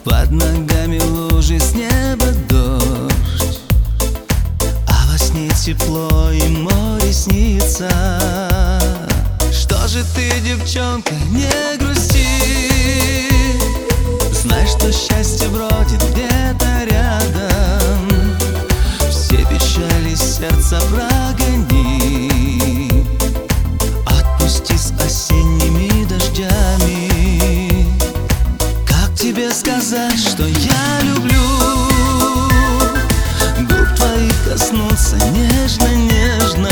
Под ногами лужи, с неба дождь, а во сне тепло и море снится. Что же ты, девчонка, не грусти, знай, что счастье бродит где-то рядом. Все печали сердца прогони, отпусти с осенними дождями. Как тебе сказать, что я люблю? Губ твоих коснуться нежно-нежно,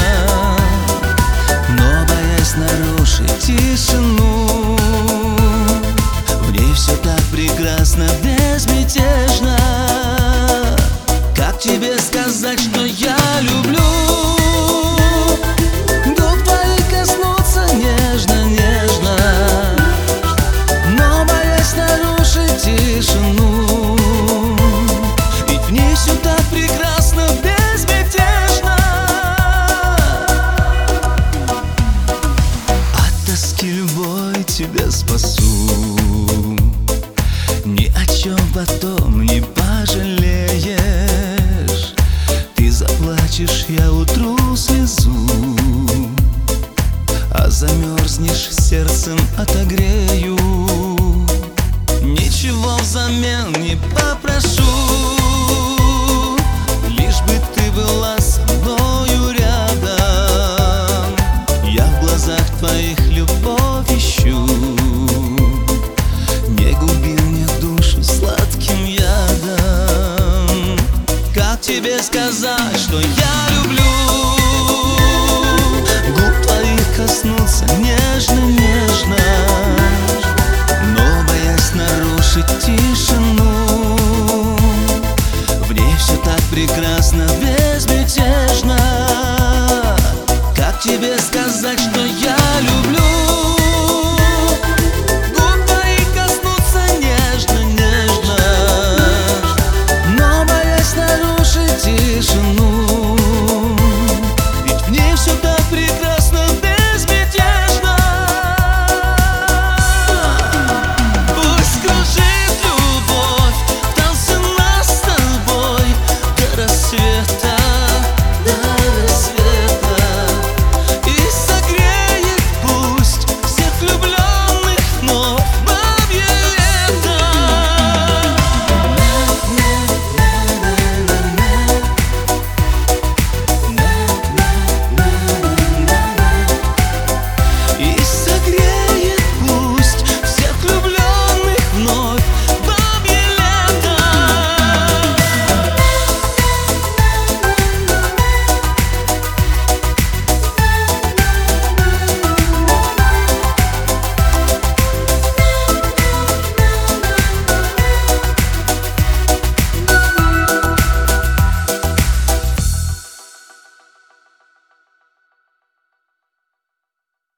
но боясь нарушить тишину. В ней все так прекрасно, безмятежно. Как тебе сказать, что я люблю? Губ твоих коснуться нежно-нежно, но боясь нарушить тишину. Ведь в ней все так прекрасно, безмятежно. От тоски любой тебя спасу, ни о чем потом не пожалеешь. Ты заплачешь, я утру слезу, а замерзнешь, сердцем отогрею. Ничего взамен не попрошу, лишь бы ты была со мною рядом. Я в глазах твоих любовь ищу, не губи мне душу сладким ядом. Как тебе сказать, что я